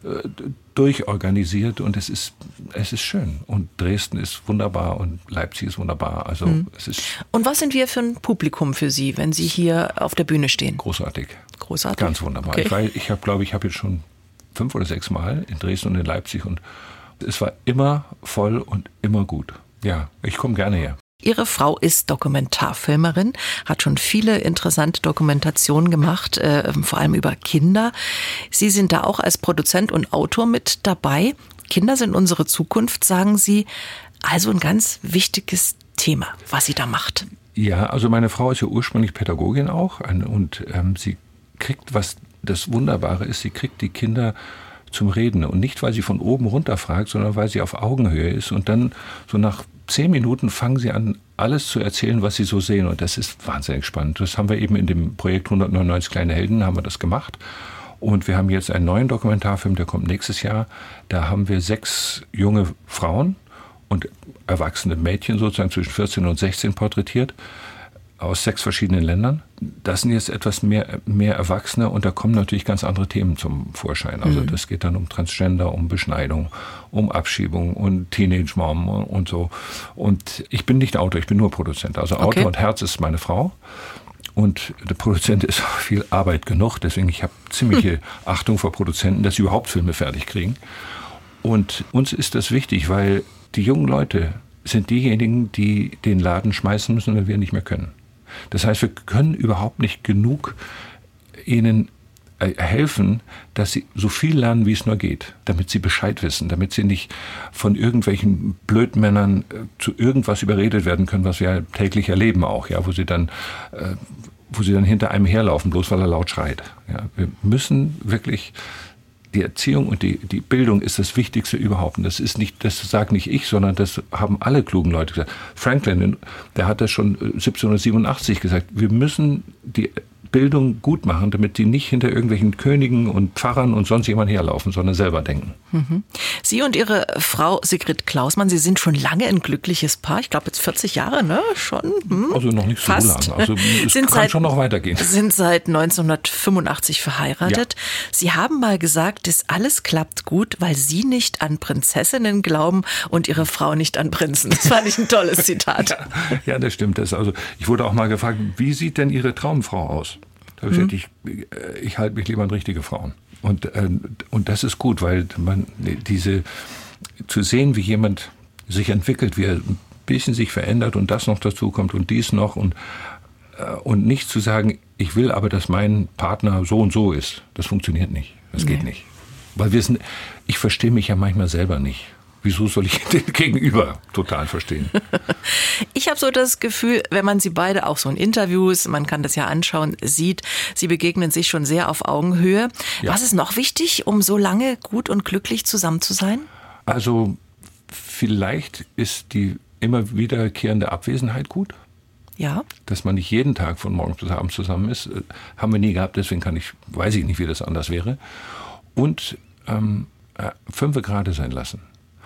durchorganisiert und es ist schön. Und Dresden ist wunderbar und Leipzig ist wunderbar. Also es ist. Und was sind wir für ein Publikum für Sie, wenn Sie hier auf der Bühne stehen? Großartig. Großartig? Ganz wunderbar. Okay. Ich habe jetzt schon 5 oder 6 Mal in Dresden und in Leipzig und es war immer voll und immer gut. Ja, ich komme gerne her. Ihre Frau ist Dokumentarfilmerin, hat schon viele interessante Dokumentationen gemacht, vor allem über Kinder. Sie sind da auch als Produzent und Autor mit dabei. Kinder sind unsere Zukunft, sagen Sie. Also ein ganz wichtiges Thema, was sie da macht. Ja, also meine Frau ist ja ursprünglich Pädagogin auch und sie kriegt, was das Wunderbare ist, sie kriegt die Kinder zum Reden. Und nicht, weil sie von oben runter fragt, sondern weil sie auf Augenhöhe ist. Und dann so nach 10 Minuten fangen sie an, alles zu erzählen, was sie so sehen. Und das ist wahnsinnig spannend. Das haben wir eben in dem Projekt 199 kleine Helden, haben wir das gemacht. Und wir haben jetzt einen neuen Dokumentarfilm, der kommt nächstes Jahr. Da haben wir 6 junge Frauen und erwachsene Mädchen sozusagen zwischen 14 und 16 porträtiert aus 6 verschiedenen Ländern. Das sind jetzt etwas mehr Erwachsene und da kommen natürlich ganz andere Themen zum Vorschein. Also das geht dann um Transgender, um Beschneidung, um Abschiebung und Teenage Mom und so. Und ich bin nicht Autor, ich bin nur Produzent. Also Autor und Herz ist meine Frau. Und der Produzent ist auch viel Arbeit genug. Deswegen, ich habe ziemliche Achtung vor Produzenten, dass sie überhaupt Filme fertig kriegen. Und uns ist das wichtig, weil die jungen Leute sind diejenigen, die den Laden schmeißen müssen, wenn wir nicht mehr können. Das heißt, wir können überhaupt nicht genug ihnen helfen, dass sie so viel lernen, wie es nur geht, damit sie Bescheid wissen, damit sie nicht von irgendwelchen Blödmännern zu irgendwas überredet werden können, was wir täglich erleben auch, ja, wo sie dann hinter einem herlaufen, bloß weil er laut schreit. Ja, wir müssen wirklich die Erziehung und die Bildung ist das Wichtigste überhaupt. Und das sage nicht ich, sondern das haben alle klugen Leute gesagt. Franklin, der hat das schon 1787 gesagt. Wir müssen die Bildung gut machen, damit die nicht hinter irgendwelchen Königen und Pfarrern und sonst jemand herlaufen, sondern selber denken. Sie und Ihre Frau Sigrid Klausmann, Sie sind schon lange ein glückliches Paar. Ich glaube jetzt 40 Jahre, ne? Schon. Also noch nicht so lange. Also es kann schon noch weitergehen. Sind seit 1985 verheiratet. Ja. Sie haben mal gesagt, dass alles klappt gut, weil Sie nicht an Prinzessinnen glauben und Ihre Frau nicht an Prinzen. Das fand ich ein tolles Zitat. Ja, das stimmt. Ich wurde auch mal gefragt, wie sieht denn Ihre Traumfrau aus? Da habe ich gesagt, ich halte mich lieber an richtige Frauen. Und das ist gut, weil zu sehen, wie jemand sich entwickelt, wie er ein bisschen sich verändert und das noch dazu kommt und dies noch und nicht zu sagen, ich will aber, dass mein Partner so und so ist. Das funktioniert nicht. Das geht nicht. Weil ich verstehe mich ja manchmal selber nicht. Wieso soll ich den Gegenüber total verstehen? Ich habe so das Gefühl, wenn man sie beide auch so in Interviews, man kann das ja anschauen, sieht, sie begegnen sich schon sehr auf Augenhöhe. Ja. Was ist noch wichtig, um so lange gut und glücklich zusammen zu sein? Also vielleicht ist die immer wiederkehrende Abwesenheit gut. Ja. Dass man nicht jeden Tag von morgens bis abends zusammen ist, haben wir nie gehabt, deswegen weiß ich nicht, wie das anders wäre. Und 5 Grade sein lassen.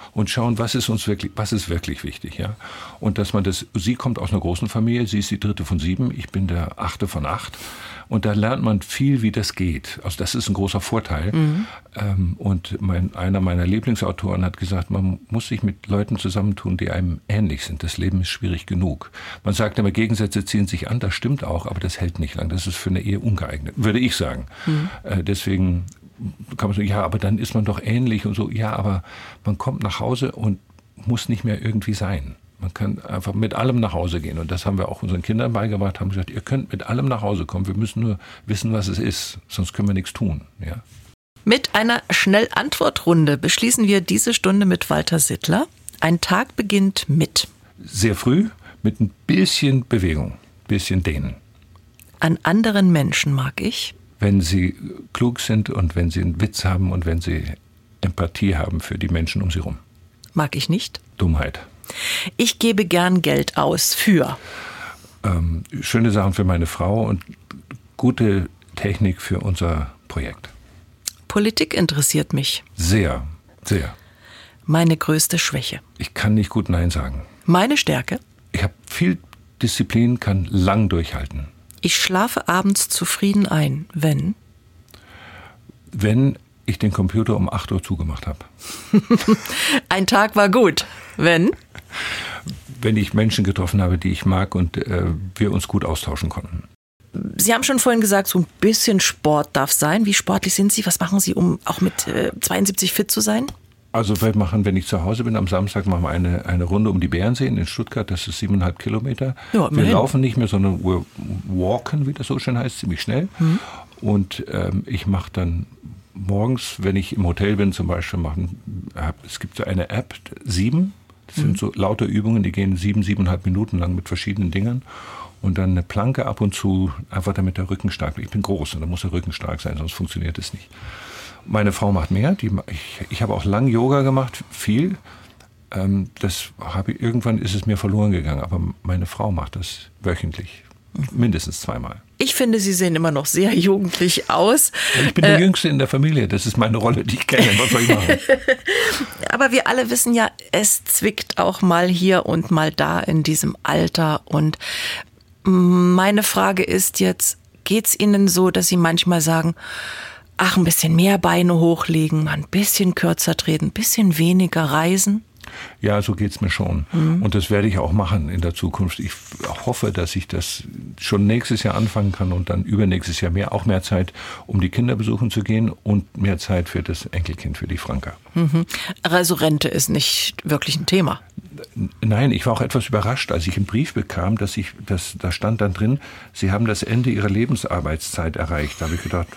und schauen, was ist wirklich wichtig, ja. Und dass sie kommt aus einer großen Familie, sie ist die 3. von 7, ich bin der 8. von 8. Und da lernt man viel, wie das geht. Also das ist ein großer Vorteil. Und einer meiner Lieblingsautoren hat gesagt, man muss sich mit Leuten zusammentun, die einem ähnlich sind. Das Leben ist schwierig genug. Man sagt immer, Gegensätze ziehen sich an, das stimmt auch, aber das hält nicht lang. Das ist für eine Ehe ungeeignet, würde ich sagen. Deswegen kann man sagen, ja, aber dann ist man doch ähnlich und so. Ja, aber man kommt nach Hause und muss nicht mehr irgendwie sein. Man kann einfach mit allem nach Hause gehen. Und das haben wir auch unseren Kindern beigebracht, haben gesagt, ihr könnt mit allem nach Hause kommen. Wir müssen nur wissen, was es ist. Sonst können wir nichts tun. Ja. Mit einer Schnellantwortrunde beschließen wir diese Stunde mit Walter Sittler. Ein Tag beginnt mit? Sehr früh, mit ein bisschen Bewegung, ein bisschen Dehnen. An anderen Menschen mag ich? Wenn sie klug sind und wenn sie einen Witz haben und wenn sie Empathie haben für die Menschen um sie rum. Mag ich nicht? Dummheit. Ich gebe gern Geld aus für? Schöne Sachen für meine Frau und gute Technik für unser Projekt. Politik interessiert mich. Sehr, sehr. Meine größte Schwäche? Ich kann nicht gut Nein sagen. Meine Stärke? Ich habe viel Disziplin, kann lang durchhalten. Ich schlafe abends zufrieden ein, wenn? Wenn ich den Computer um 8 Uhr zugemacht habe. Ein Tag war gut. Wenn? Wenn ich Menschen getroffen habe, die ich mag und wir uns gut austauschen konnten. Sie haben schon vorhin gesagt, so ein bisschen Sport darf sein. Wie sportlich sind Sie? Was machen Sie, um auch mit 72 fit zu sein? Also wir machen, wenn ich zu Hause bin, am Samstag machen wir eine Runde um die Bärenseen in Stuttgart. Das ist 7,5 Kilometer. Ja, wir laufen nicht mehr, sondern wir walken, wie das so schön heißt, ziemlich schnell. Und ich mache dann morgens, wenn ich im Hotel bin zum Beispiel, es gibt so eine App, 7. Das sind so lauter Übungen, die gehen 7,5 Minuten lang mit verschiedenen Dingern. Und dann eine Planke ab und zu, einfach damit der Rücken stark wird. Ich bin groß und da muss der Rücken stark sein, sonst funktioniert es nicht. Meine Frau macht mehr. Ich habe auch lang Yoga gemacht, viel. Irgendwann ist es mir verloren gegangen, aber meine Frau macht das wöchentlich, mindestens 2-mal. Ich finde, Sie sehen immer noch sehr jugendlich aus. Ich bin der Jüngste in der Familie, das ist meine Rolle, die ich kenne. Was soll ich machen? Aber wir alle wissen ja, es zwickt auch mal hier und mal da in diesem Alter. Und meine Frage ist jetzt, geht's Ihnen so, dass Sie manchmal sagen, ach, ein bisschen mehr Beine hochlegen, mal ein bisschen kürzer treten, ein bisschen weniger reisen? Ja, so geht's mir schon. Und das werde ich auch machen in der Zukunft. Ich hoffe, dass ich das schon nächstes Jahr anfangen kann und dann übernächstes Jahr auch mehr Zeit, um die Kinder besuchen zu gehen und mehr Zeit für das Enkelkind, für die Franka. Also Rente ist nicht wirklich ein Thema. Nein, ich war auch etwas überrascht, als ich einen Brief bekam, da stand dann drin, Sie haben das Ende Ihrer Lebensarbeitszeit erreicht. Da habe ich gedacht,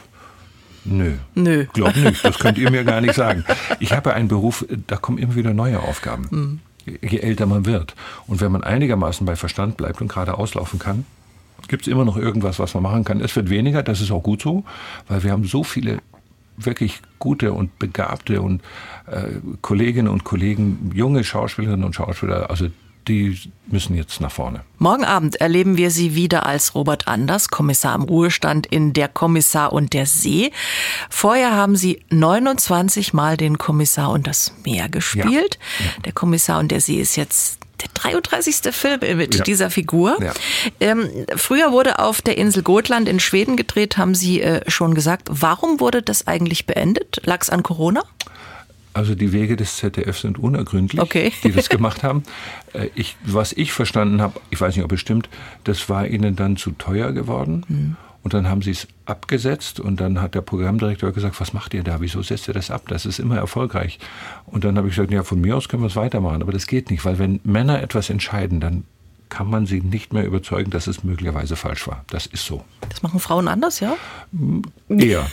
Nö. Glaub nicht, das könnt ihr mir gar nicht sagen. Ich habe einen Beruf, da kommen immer wieder neue Aufgaben, je älter man wird. Und wenn man einigermaßen bei Verstand bleibt und gerade auslaufen kann, gibt es immer noch irgendwas, was man machen kann. Es wird weniger, das ist auch gut so, weil wir haben so viele wirklich gute und begabte und Kolleginnen und Kollegen, junge Schauspielerinnen und Schauspieler, also die müssen jetzt nach vorne. Morgen Abend erleben wir Sie wieder als Robert Anders, Kommissar im Ruhestand in Der Kommissar und der See. Vorher haben Sie 29 Mal den Kommissar und das Meer gespielt. Ja. Der Kommissar und der See ist jetzt der 33. Film mit dieser Figur. Ja. Früher wurde auf der Insel Gotland in Schweden gedreht, haben Sie schon gesagt. Warum wurde das eigentlich beendet? Lag es an Corona? Also die Wege des ZDF sind unergründlich, die das gemacht haben. Was ich verstanden habe, ich weiß nicht, ob es stimmt, das war ihnen dann zu teuer geworden. Und dann haben sie es abgesetzt und dann hat der Programmdirektor gesagt, was macht ihr da? Wieso setzt ihr das ab? Das ist immer erfolgreich. Und dann habe ich gesagt, ja, von mir aus können wir es weitermachen. Aber das geht nicht, weil wenn Männer etwas entscheiden, dann kann man sie nicht mehr überzeugen, dass es möglicherweise falsch war. Das ist so. Das machen Frauen anders, ja? Eher.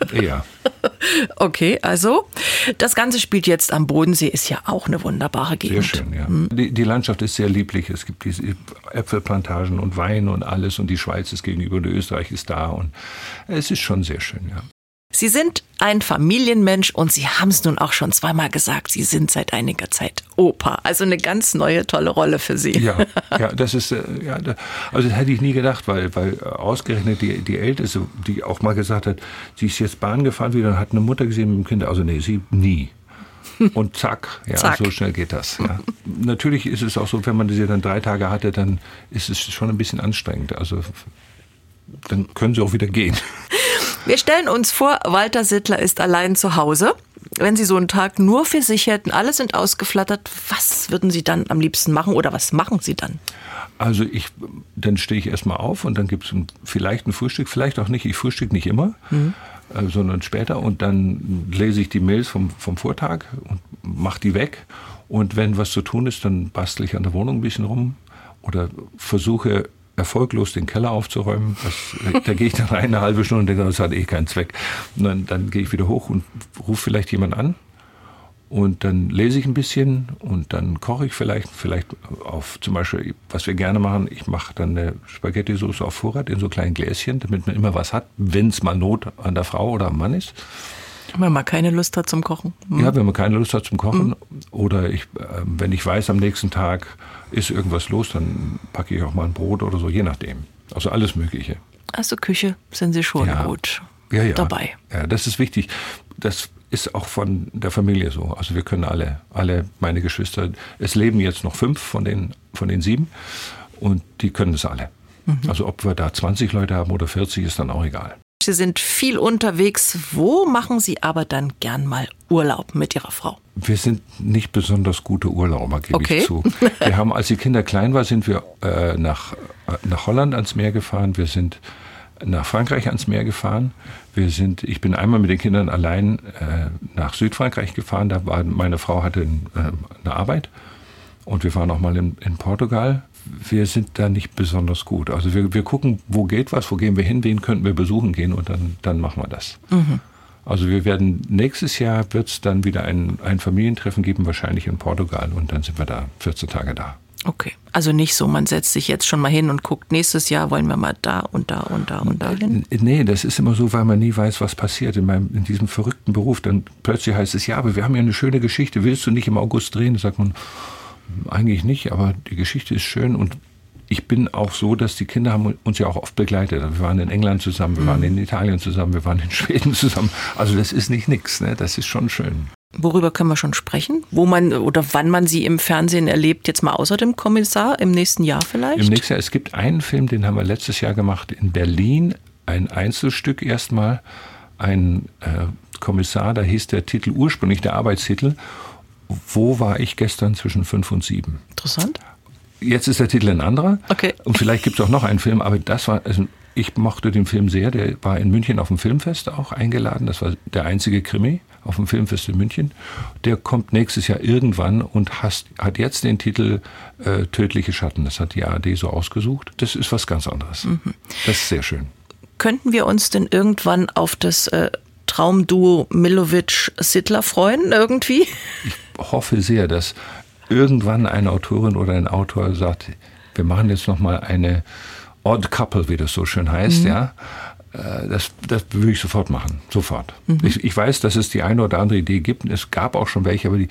Okay, also das Ganze spielt jetzt am Bodensee, ist ja auch eine wunderbare Gegend. Sehr schön, ja. Die Landschaft ist sehr lieblich. Es gibt diese Äpfelplantagen und Wein und alles und die Schweiz ist gegenüber und Österreich ist da und es ist schon sehr schön, ja. Sie sind ein Familienmensch und Sie haben es nun auch schon 2-mal gesagt, Sie sind seit einiger Zeit Opa. Also eine ganz neue, tolle Rolle für Sie. Ja, das ist, also das hätte ich nie gedacht, weil ausgerechnet die Älteste, die auch mal gesagt hat, sie ist jetzt Bahn gefahren wieder und hat eine Mutter gesehen mit dem Kind. Also nee, sie nie. und zack, ja, zack. So schnell geht das. Ja. Natürlich ist es auch so, wenn man sie dann 3 Tage hatte, dann ist es schon ein bisschen anstrengend. Also dann können sie auch wieder gehen. Wir stellen uns vor, Walter Sittler ist allein zu Hause. Wenn Sie so einen Tag nur für sich hätten, alle sind ausgeflattert, was würden Sie dann am liebsten machen oder was machen Sie dann? Also dann stehe ich erstmal auf und dann gibt es vielleicht ein Frühstück, vielleicht auch nicht. Ich frühstücke nicht immer, sondern später. Und dann lese ich die Mails vom Vortag und mache die weg. Und wenn was zu tun ist, dann bastle ich an der Wohnung ein bisschen rum oder versuche erfolglos den Keller aufzuräumen. Da gehe ich dann rein, eine halbe Stunde und denke, das hat keinen Zweck. Und dann gehe ich wieder hoch und rufe vielleicht jemand an. Und dann lese ich ein bisschen und dann koche ich vielleicht auf, zum Beispiel, was wir gerne machen, ich mache dann eine Spaghetti-Sauce auf Vorrat in so kleinen Gläschen, damit man immer was hat, wenn es mal Not an der Frau oder am Mann ist. Wenn man keine Lust hat zum Kochen. Ja, wenn man keine Lust hat zum Kochen. Oder wenn ich weiß, am nächsten Tag ist irgendwas los, dann packe ich auch mal ein Brot oder so, je nachdem. Also alles Mögliche. Also Küche sind Sie schon gut dabei. Ja, das ist wichtig. Das ist auch von der Familie so. Also wir können alle meine Geschwister, es leben jetzt noch 5 von den 7 und die können das alle. Also ob wir da 20 Leute haben oder 40, ist dann auch egal. Sie sind viel unterwegs. Wo machen Sie aber dann gern mal Urlaub mit Ihrer Frau? Wir sind nicht besonders gute Urlauber, gebe ich zu. Wir haben, als die Kinder klein waren, sind wir nach Holland ans Meer gefahren. Wir sind nach Frankreich ans Meer gefahren. Ich bin einmal mit den Kindern allein nach Südfrankreich gefahren. Meine Frau hatte eine Arbeit. Und wir waren auch mal in Portugal. Wir sind da nicht besonders gut. Also wir gucken, wo geht was, wo gehen wir hin, wen könnten wir besuchen gehen und dann machen wir das. Also wir werden nächstes Jahr wird es dann wieder ein Familientreffen geben, wahrscheinlich in Portugal und dann sind wir da 14 Tage da. Okay, also nicht so, man setzt sich jetzt schon mal hin und guckt, nächstes Jahr wollen wir mal da und da und da und da hin. Nee, das ist immer so, weil man nie weiß, was passiert in diesem verrückten Beruf. Dann plötzlich heißt es, ja, aber wir haben ja eine schöne Geschichte, willst du nicht im August drehen? Da sagt man, eigentlich nicht, aber die Geschichte ist schön und ich bin auch so, dass die Kinder haben uns ja auch oft begleitet. Wir waren in England zusammen, wir waren in Italien zusammen, wir waren in Schweden zusammen. Also das ist nicht nix, ne? Das ist schon schön. Worüber können wir schon sprechen? Wo man oder wann man Sie im Fernsehen erlebt, jetzt mal außer dem Kommissar, im nächsten Jahr vielleicht? Im nächsten Jahr, es gibt einen Film, den haben wir letztes Jahr gemacht in Berlin, ein Einzelstück erstmal, ein Kommissar, da hieß der Titel ursprünglich, der Arbeitstitel, Wo war ich gestern zwischen 5 und 7? Interessant. Jetzt ist der Titel ein anderer. Okay. Und vielleicht gibt es auch noch einen Film, aber ich mochte den Film sehr. Der war in München auf dem Filmfest auch eingeladen. Das war der einzige Krimi auf dem Filmfest in München. Der kommt nächstes Jahr irgendwann und hat jetzt den Titel Tödliche Schatten. Das hat die ARD so ausgesucht. Das ist was ganz anderes. Das ist sehr schön. Könnten wir uns denn irgendwann auf das Traumduo Milovic-Sittler freuen irgendwie? Ich hoffe sehr, dass irgendwann eine Autorin oder ein Autor sagt, wir machen jetzt nochmal eine Odd Couple, wie das so schön heißt. Ja. Das würde ich sofort machen, sofort. Ich weiß, dass es die eine oder andere Idee gibt. Es gab auch schon welche, aber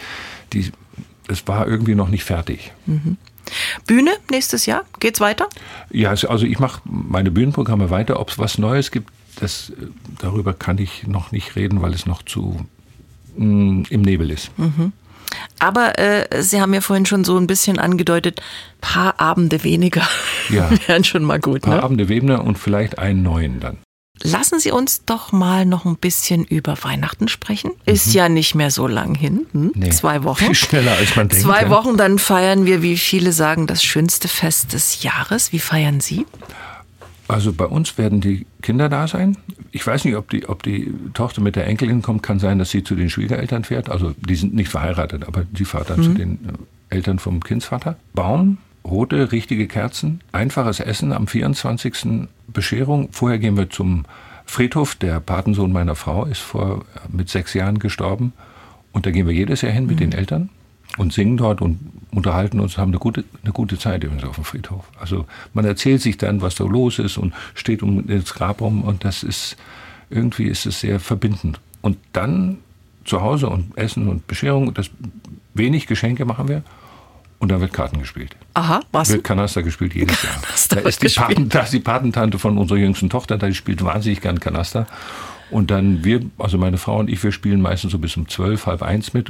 es war irgendwie noch nicht fertig. Bühne nächstes Jahr? Geht's weiter? Ja, also ich mache meine Bühnenprogramme weiter. Ob es was Neues gibt, darüber kann ich noch nicht reden, weil es noch zu im Nebel ist. Aber Sie haben ja vorhin schon so ein bisschen angedeutet, paar Abende weniger wären schon mal gut. Paar Abende weniger und vielleicht einen neuen dann. Lassen Sie uns doch mal noch ein bisschen über Weihnachten sprechen. Ist ja nicht mehr so lang hin. Nee, 2 Wochen. Viel schneller als man denkt. 2 Wochen, dann feiern wir, wie viele sagen, das schönste Fest des Jahres. Wie feiern Sie? Also bei uns werden die Kinder da sein. Ich weiß nicht, ob die Tochter mit der Enkelin kommt. Kann sein, dass sie zu den Schwiegereltern fährt. Also die sind nicht verheiratet, aber die fährt dann zu den Eltern vom Kindsvater. Baum, rote, richtige Kerzen, einfaches Essen am 24. Bescherung. Vorher gehen wir zum Friedhof. Der Patensohn meiner Frau ist mit 6 Jahren gestorben. Und da gehen wir jedes Jahr hin mit den Eltern und singen dort und unterhalten uns, haben eine gute Zeit übrigens auf dem Friedhof. Also man erzählt sich dann, was da los ist und steht um das Grab rum und irgendwie ist es sehr verbindend. Und dann zu Hause und Essen und Bescherung, wenig Geschenke machen wir und dann wird Karten gespielt. Aha, was? Wird Kanaster gespielt jedes Jahr. Da ist die Patentante von unserer jüngsten Tochter, die spielt wahnsinnig gern Kanaster. Und dann also meine Frau und ich, wir spielen meistens so bis um 12, halb 1 mit und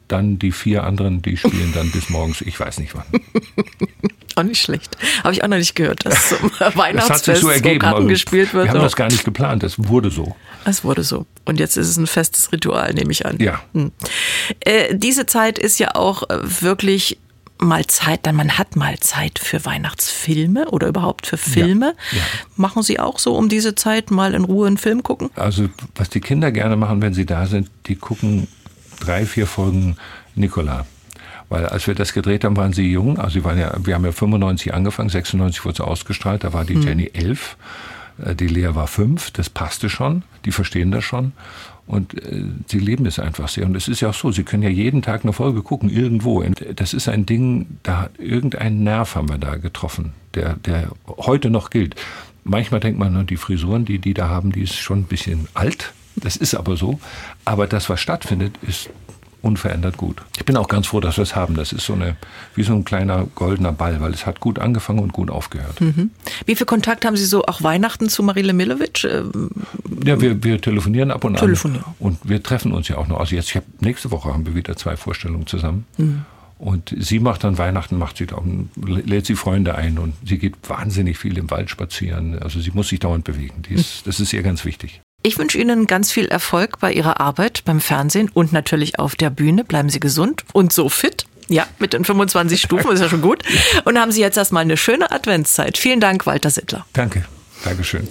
dann die 4 anderen, die spielen dann bis morgens, ich weiß nicht wann. Auch nicht schlecht. Habe ich auch noch nicht gehört, dass zum Weihnachtsfest das hat sich so ergeben, Karten gespielt wird. Wir haben das gar nicht geplant, das wurde so. Es wurde so. Und jetzt ist es ein festes Ritual, nehme ich an. Ja. Diese Zeit ist ja auch wirklich mal Zeit, dann man hat mal Zeit für Weihnachtsfilme oder überhaupt für Filme. Ja. Machen Sie auch so um diese Zeit mal in Ruhe einen Film gucken? Also was die Kinder gerne machen, wenn sie da sind, die gucken 3-4 Folgen Nicola. Weil als wir das gedreht haben, waren sie jung. Also wir haben ja 95 angefangen, 96 wurde es ausgestrahlt. Da war die Jenny 11, die Lea war 5. Das passte schon, die verstehen das schon. Und sie leben es einfach sehr. Und es ist ja auch so, sie können ja jeden Tag eine Folge gucken, irgendwo. Und das ist ein Ding, irgendeinen Nerv haben wir da getroffen, der heute noch gilt. Manchmal denkt man, die Frisuren, die da haben, die ist schon ein bisschen alt. Das ist aber so. Aber das, was stattfindet, ist unverändert gut. Ich bin auch ganz froh, dass wir es haben. Das ist wie so ein kleiner goldener Ball, weil es hat gut angefangen und gut aufgehört. Mhm. Wie viel Kontakt haben Sie so auch Weihnachten zu Marile Milovic? Ja, wir telefonieren ab und an. Und wir treffen uns ja auch noch. Also nächste Woche haben wir wieder 2 Vorstellungen zusammen. Mhm. Und sie macht dann Weihnachten, lädt sie Freunde ein und sie geht wahnsinnig viel im Wald spazieren. Also sie muss sich dauernd bewegen. Das ist ihr ganz wichtig. Ich wünsche Ihnen ganz viel Erfolg bei Ihrer Arbeit beim Fernsehen und natürlich auf der Bühne. Bleiben Sie gesund und so fit. Ja, mit den 25 Stufen ist ja schon gut. Und haben Sie jetzt erstmal eine schöne Adventszeit. Vielen Dank, Walter Sittler. Danke. Dankeschön.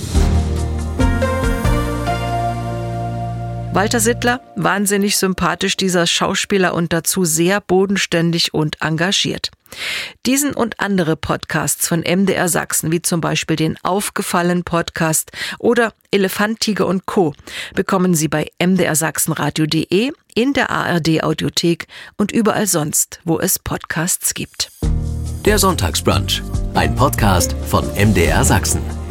Walter Sittler, wahnsinnig sympathisch, dieser Schauspieler und dazu sehr bodenständig und engagiert. Diesen und andere Podcasts von MDR Sachsen, wie zum Beispiel den Aufgefallen-Podcast oder Elefant, Tiger und Co., bekommen Sie bei mdrsachsenradio.de, in der ARD-Audiothek und überall sonst, wo es Podcasts gibt. Der Sonntagsbrunch, ein Podcast von MDR Sachsen.